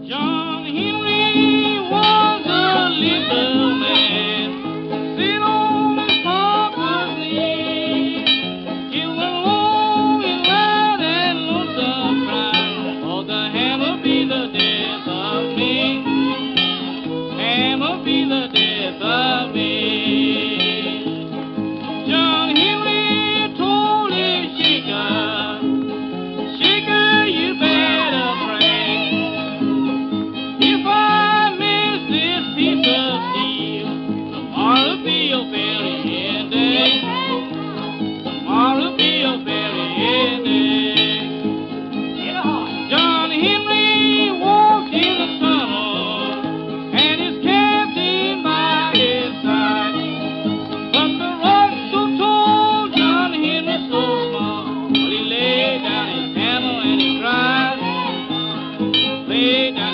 John Henry was a little man, sit on his papa's knee. He was long and loud and lonesome crying, oh, the hand will be the death of me, hand will be the death of me. John Henry told his shaker, shaker, you better pray. If I miss this piece of steel, tomorrow'll be your very end day. Tomorrow'll be your very end day. John Henry walked in the tunnel, and his captain by his side. But the rock so tall, John Henry so small. But he laid down his hammer and he cried. Laid down